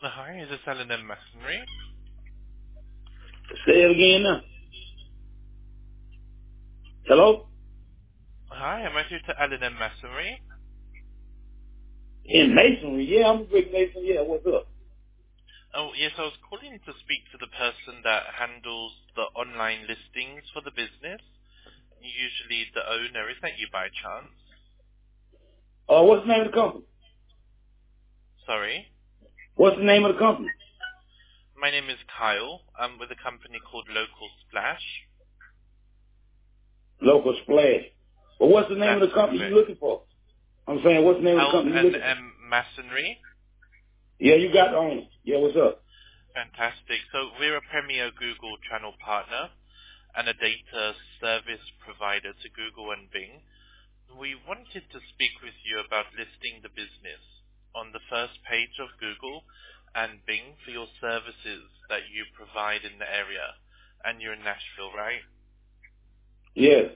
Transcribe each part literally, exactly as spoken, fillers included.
Hi, is this L and M Masonry? Say it again now. Hello? Hi, am I through to L and M Masonry? In Masonry, yeah, I'm a Rick Mason, yeah, what's up? Oh, yes, I was calling to speak to the person that handles the online listings for the business. Usually the owner, is that you by chance? Uh, what's the name of the company? Sorry. What's the name of the company? My name is Kyle. I'm with a company called Local Splash. Local Splash. But what's the name of That's the company you correct. looking for? I'm saying, what's the name of the L company you and looking for? M Masonry. Yeah, you got the owner. Yeah, what's up? Fantastic. So we're a premier Google channel partner and a data service provider to Google and Bing. We wanted to speak with you about listing the business on the first page of Google and Bing for your services that you provide in the area. And you're in Nashville, right? Yes.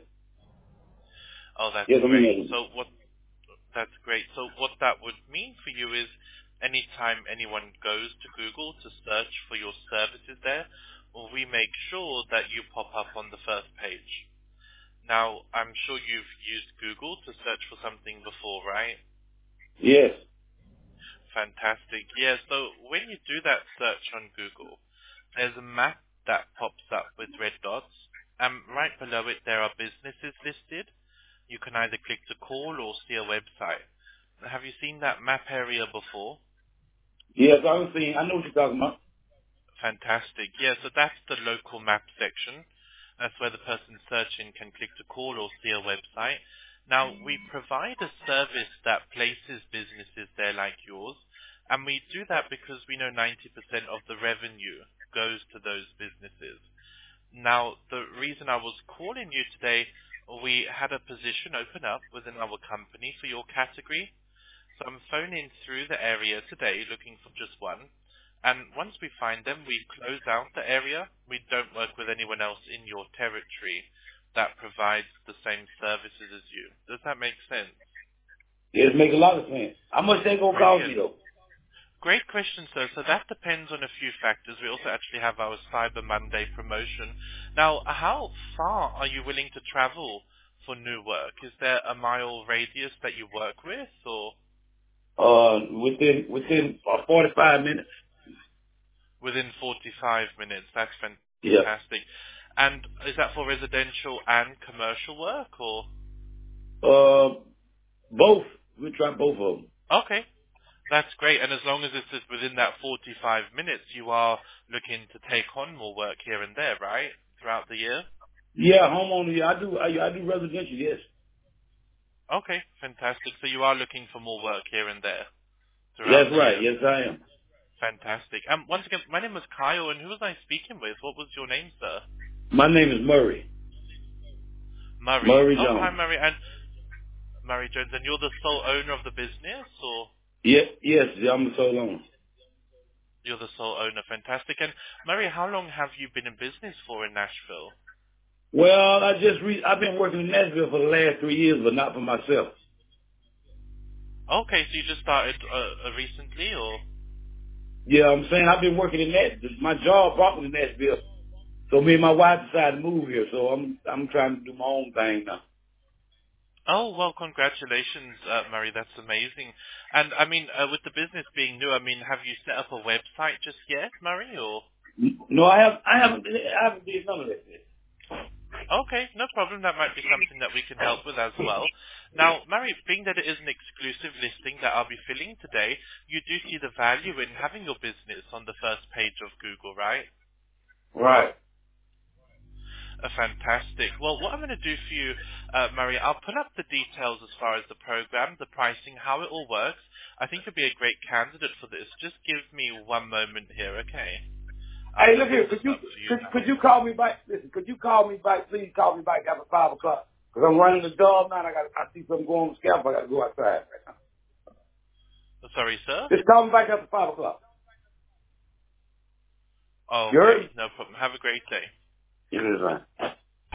Oh, that's Yes, I'm in great. Masonry. So what That's great. So what that would mean for you is anytime anyone goes to Google to search for your services there, well, we make sure that you pop up on the first page. Now, I'm sure you've used Google to search for something before, right? Yes. Fantastic. Yeah, so when you do that search on Google, there's a map that pops up with red dots, and right below it there are businesses listed. You can either click to call or see a website. Have you seen that map area before? Yes, I'm seeing, I know what you're talking about. Fantastic. Yeah, so that's the local map section. That's where the person searching can click to call or see a website. Now, we provide a service that places businesses there like yours, and we do that because we know ninety percent of the revenue goes to those businesses. Now, the reason I was calling you today, we had a position open up within our company for your category. So I'm phoning through the area today looking for just one. And once we find them, we close out the area. We don't work with anyone else in your territory that provides the same services as you. Does that make sense? Yes, make a lot of sense. How much they gonna cost me Brilliant. though? Great question, sir. So that depends on a few factors. We also actually have our Cyber Monday promotion. Now, how far are you willing to travel for new work? Is there a mile radius that you work with, or Uh, within, within uh, forty-five minutes. within forty-five minutes? That's Yeah. fantastic. And is that for residential and commercial work, or? Uh, both. We try both of them. Okay, that's great. And as long as it's just within that forty-five minutes, you are looking to take on more work here and there, right? Throughout the year? Yeah, homeowner, yeah, I do, I, I do residential, yes. Okay, fantastic. So you are looking for more work here and there throughout That's the right. year. Yes, I am. Fantastic. Um, once again, my name was Kyle, and who was I speaking with? What was your name, sir? My name is Murray. Murray. Murray Oh, hi, Jones. Murray. And Murray Jones, and you're the sole owner of the business, or Yes, yes, I'm so long. you're the sole owner? Fantastic. And Murray, how long have you been in business for in Nashville? Well, I just re- I've been working in Nashville for the last three years, but not for myself. Okay, so you just started uh, uh, recently, or? Yeah, I'm saying I've been working in Nashville. My job brought me to Nashville, so me and my wife decided to move here. So I'm I'm trying to do my own thing now. Oh, well, congratulations, uh, Murray. That's amazing. And I mean, uh, with the business being new, I mean, have you set up a website just yet, Murray, or? No, I have I haven't I haven't did none of that yet. Okay, no problem. That might be something that we can help with as well. Now, Mary, being that it is an exclusive listing that I'll be filling today, you do see the value in having your business on the first page of Google, right? Right. Uh, fantastic. Well, what I'm going to do for you, uh, Mary, I'll put up the details as far as the program, the pricing, how it all works. I think you'll be a great candidate for this. Just give me one moment here, okay? I'll Hey, just look pull here. this Could you up for you could, now. could you call me back? Listen, could you call me back? Please call me back after five o'clock. Cause I'm running the dog now. And I got I see something going on the scalp. I got to go outside right now. Sorry, sir? Just call me back after five o'clock. You Okay, heard me? no problem. Have a great day. It is right.